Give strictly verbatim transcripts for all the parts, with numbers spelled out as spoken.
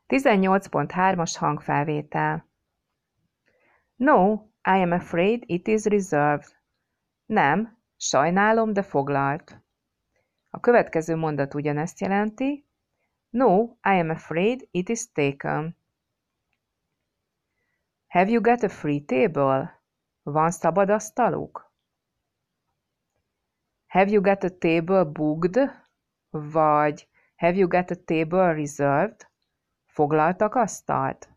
tizennyolc pont hármas hangfelvétel. No, I am afraid it is reserved. Nem, sajnálom, de foglalt. A következő mondat ugyanezt jelenti. No, I am afraid it is taken. Have you got a free table? Van szabad asztaluk? Have you got a table booked? Vagy have you got a table reserved? Foglaltak asztalt?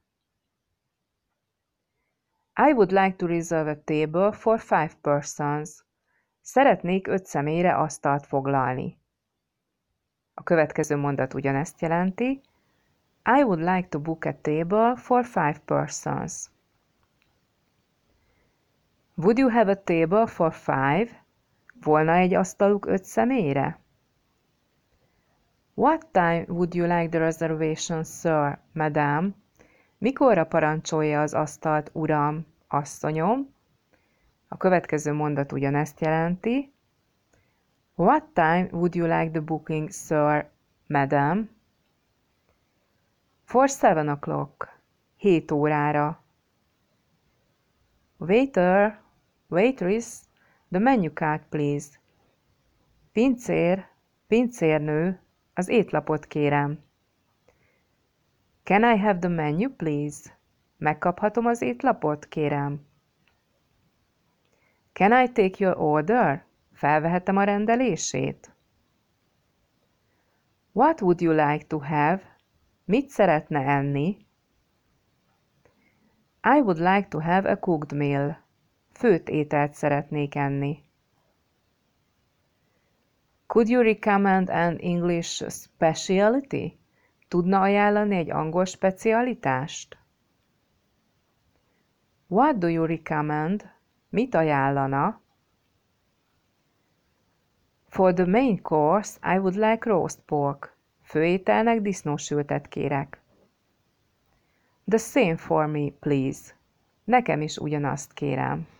I would like to reserve a table for five persons. Szeretnék öt személyre asztalt foglalni. A következő mondat ugyanezt jelenti. I would like to book a table for five persons. Would you have a table for five? Volna egy asztaluk öt személyre? What time would you like the reservation, sir, madam? Mikorra parancsolja az asztalt, uram, asszonyom? A következő mondat ugyanezt jelenti. What time would you like the booking, sir, madam? For seven o'clock. Hét órára. Waiter, waitress, the menu card, please. Pincér, pincérnő, az étlapot kérem. Can I have the menu, please? Megkaphatom az étlapot, kérem. Can I take your order? Felvehetem a rendelését? What would you like to have? Mit szeretne enni? I would like to have a cooked meal. Főtt ételt szeretnék enni. Could you recommend an English specialty? Tudna ajánlani egy angol specialitást? What do you recommend? Mit ajánlana? For the main course, I would like roast pork. Főételnek disznósültet kérek. The same for me, please. Nekem is ugyanazt kérem.